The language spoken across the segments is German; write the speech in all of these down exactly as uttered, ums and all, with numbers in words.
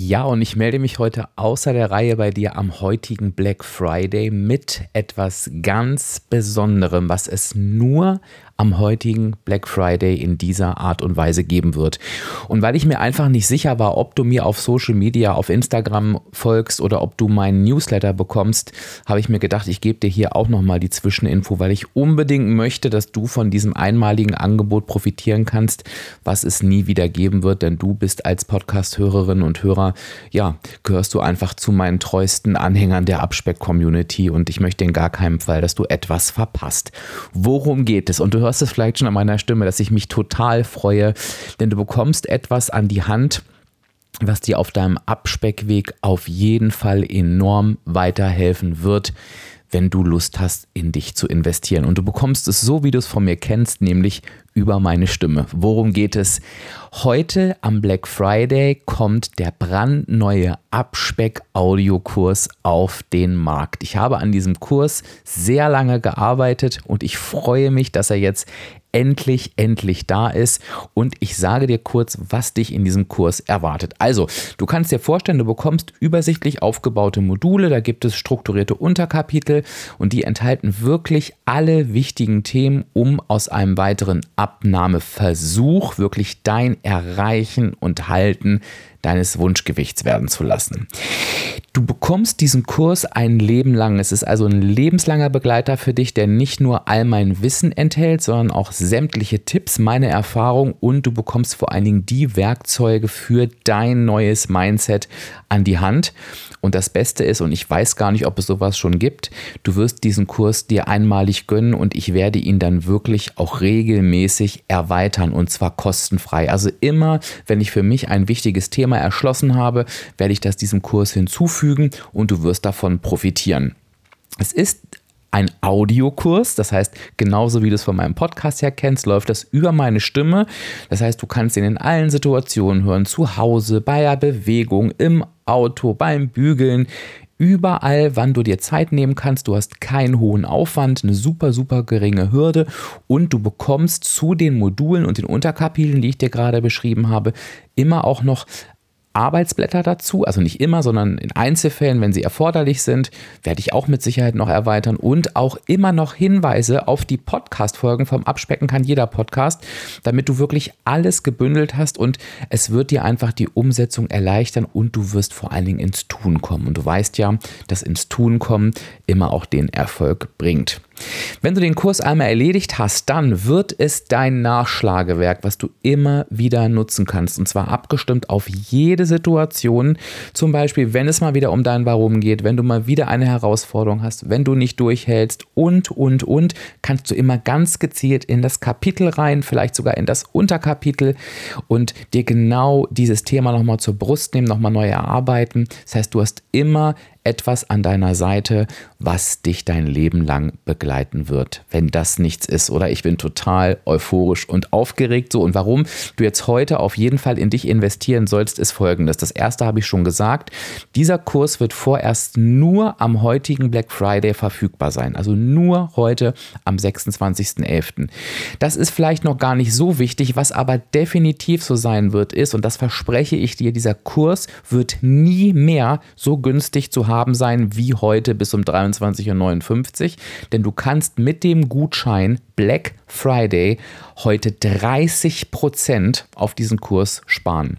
Ja, und ich melde mich heute außer der Reihe bei dir am heutigen Black Friday mit etwas ganz Besonderem, was es nur am heutigen Black Friday in dieser Art und Weise geben wird. Und weil ich mir einfach nicht sicher war, ob du mir auf Social Media, auf Instagram folgst oder ob du meinen Newsletter bekommst, habe ich mir gedacht, ich gebe dir hier auch nochmal die Zwischeninfo, weil ich unbedingt möchte, dass du von diesem einmaligen Angebot profitieren kannst, was es nie wieder geben wird, denn du bist als Podcast-Hörerin und Hörer, ja, gehörst du einfach zu meinen treuesten Anhängern der Abspeck-Community und ich möchte in gar keinem Fall, dass du etwas verpasst. Worum geht es? Und du hörst es vielleicht schon an meiner Stimme, dass ich mich total freue, denn du bekommst etwas an die Hand, was dir auf deinem Abspeckweg auf jeden Fall enorm weiterhelfen wird, wenn du Lust hast, in dich zu investieren. Und du bekommst es so, wie du es von mir kennst, nämlich über meine Stimme. Worum geht es? Heute am Black Friday kommt der brandneue Abspeck-Audiokurs auf den Markt. Ich habe an diesem Kurs sehr lange gearbeitet und ich freue mich, dass er jetzt endlich, endlich da ist und ich sage dir kurz, was dich in diesem Kurs erwartet. Also, du kannst dir vorstellen, du bekommst übersichtlich aufgebaute Module, da gibt es strukturierte Unterkapitel und die enthalten wirklich alle wichtigen Themen, um aus einem weiteren Abnahmeversuch wirklich dein Erreichen und Halten deines Wunschgewichts werden zu lassen. Du bekommst diesen Kurs ein Leben lang. Es ist also ein lebenslanger Begleiter für dich, der nicht nur all mein Wissen enthält, sondern auch sämtliche Tipps, meine Erfahrung und du bekommst vor allen Dingen die Werkzeuge für dein neues Mindset an die Hand. Und das Beste ist, und ich weiß gar nicht, ob es sowas schon gibt, du wirst diesen Kurs dir einmalig gönnen und ich werde ihn dann wirklich auch regelmäßig erweitern und zwar kostenfrei. Also immer, wenn ich für mich ein wichtiges Thema erschlossen habe, werde ich das diesem Kurs hinzufügen und du wirst davon profitieren. Es ist ein Audiokurs, das heißt, genauso wie du es von meinem Podcast her kennst, läuft das über meine Stimme. Das heißt, du kannst ihn in allen Situationen hören, zu Hause, bei der Bewegung, im Auto, beim Bügeln, überall, wann du dir Zeit nehmen kannst. Du hast keinen hohen Aufwand, eine super, super geringe Hürde und du bekommst zu den Modulen und den Unterkapiteln, die ich dir gerade beschrieben habe, immer auch noch Arbeitsblätter dazu, also nicht immer, sondern in Einzelfällen, wenn sie erforderlich sind, werde ich auch mit Sicherheit noch erweitern und auch immer noch Hinweise auf die Podcast-Folgen vom Abspecken kann jeder Podcast, damit du wirklich alles gebündelt hast und es wird dir einfach die Umsetzung erleichtern und du wirst vor allen Dingen ins Tun kommen. Und du weißt ja, dass ins Tun kommen immer auch den Erfolg bringt. Wenn du den Kurs einmal erledigt hast, dann wird es dein Nachschlagewerk, was du immer wieder nutzen kannst und zwar abgestimmt auf jede Situation, zum Beispiel wenn es mal wieder um dein Warum geht, wenn du mal wieder eine Herausforderung hast, wenn du nicht durchhältst und, und, und, kannst du immer ganz gezielt in das Kapitel rein, vielleicht sogar in das Unterkapitel und dir genau dieses Thema nochmal zur Brust nehmen, nochmal neu erarbeiten. Das heißt, du hast immer etwas an deiner Seite, was dich dein Leben lang begleiten wird, wenn das nichts ist. Oder ich bin total euphorisch und aufgeregt. So, und warum du jetzt heute auf jeden Fall in dich investieren sollst, ist folgendes. Das erste habe ich schon gesagt. Dieser Kurs wird vorerst nur am heutigen Black Friday verfügbar sein. Also nur heute am sechsundzwanzigsten elften Das ist vielleicht noch gar nicht so wichtig, was aber definitiv so sein wird, ist, und das verspreche ich dir, dieser Kurs wird nie mehr so günstig zu haben sein wie heute bis um dreiundzwanzig Uhr neunundfünfzig, denn du kannst mit dem Gutschein Black Friday heute dreißig Prozent auf diesen Kurs sparen.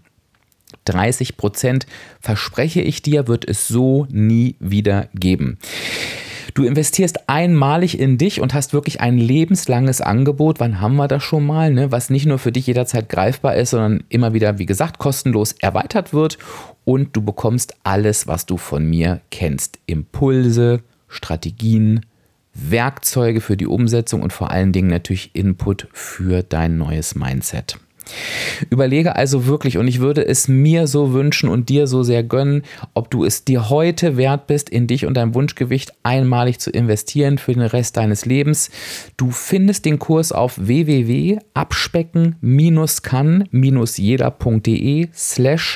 dreißig Prozent verspreche ich dir, wird es so nie wieder geben. Du investierst einmalig in dich und hast wirklich ein lebenslanges Angebot. Wann haben wir das schon mal, ne? Was nicht nur für dich jederzeit greifbar ist, sondern immer wieder, wie gesagt, kostenlos erweitert wird. Und du bekommst alles, was du von mir kennst. Impulse, Strategien, Werkzeuge für die Umsetzung und vor allen Dingen natürlich Input für dein neues Mindset. Überlege also wirklich, und ich würde es mir so wünschen und dir so sehr gönnen, ob du es dir heute wert bist, in dich und dein Wunschgewicht einmalig zu investieren für den Rest deines Lebens. Du findest den Kurs auf w w w punkt abspecken kann jeder punkt de slash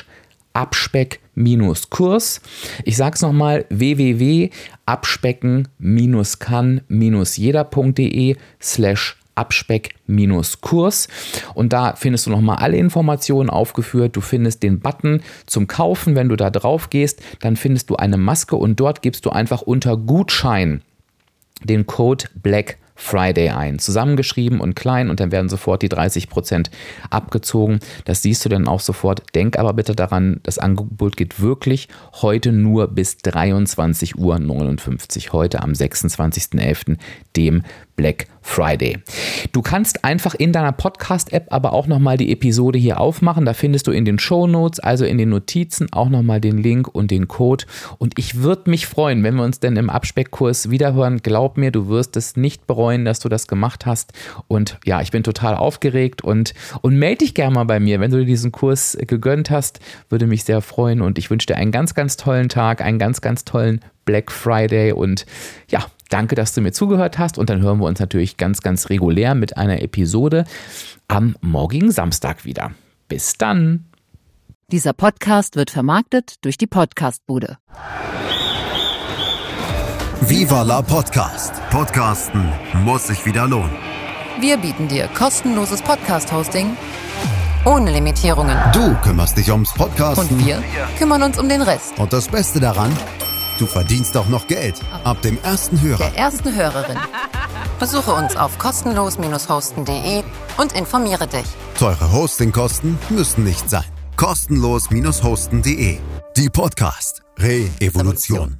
Abspeck-Kurs. Ich sage es nochmal, w w w punkt abspecken kann jeder punkt de slash Abspeck-Kurs. Und da findest du nochmal alle Informationen aufgeführt. Du findest den Button zum Kaufen. Wenn du da drauf gehst, dann findest du eine Maske und dort gibst du einfach unter Gutschein den Code Black Friday ein. Zusammengeschrieben und klein und dann werden sofort die dreißig Prozent abgezogen. Das siehst du dann auch sofort. Denk aber bitte daran, das Angebot geht wirklich heute nur bis dreiundzwanzig Uhr neunundfünfzig. Heute am sechsundzwanzigsten elften, dem Black Friday. Du kannst einfach in deiner Podcast-App aber auch nochmal die Episode hier aufmachen. Da findest du in den Shownotes, also in den Notizen, auch nochmal den Link und den Code. Und ich würde mich freuen, wenn wir uns denn im Abspeckkurs wiederhören. Glaub mir, du wirst es nicht bereuen, dass du das gemacht hast. Und ja, ich bin total aufgeregt und, und melde dich gerne mal bei mir, wenn du dir diesen Kurs gegönnt hast. Würde mich sehr freuen und ich wünsche dir einen ganz, ganz tollen Tag, einen ganz, ganz tollen Black Friday und ja, danke, dass du mir zugehört hast und dann hören wir uns natürlich ganz, ganz regulär mit einer Episode am morgigen Samstag wieder. Bis dann! Dieser Podcast wird vermarktet durch die Podcastbude. Viva la Podcast. Podcasten muss sich wieder lohnen. Wir bieten dir kostenloses Podcast-Hosting ohne Limitierungen. Du kümmerst dich ums Podcasten. Und wir kümmern uns um den Rest. Und das Beste daran, du verdienst auch noch Geld. Ab dem ersten Hörer. Der ersten Hörerin. Besuche uns auf kostenlos hosten punkt de und informiere dich. Teure Hostingkosten müssen nicht sein. kostenlos hosten punkt de. Die Podcast Re-Evolution.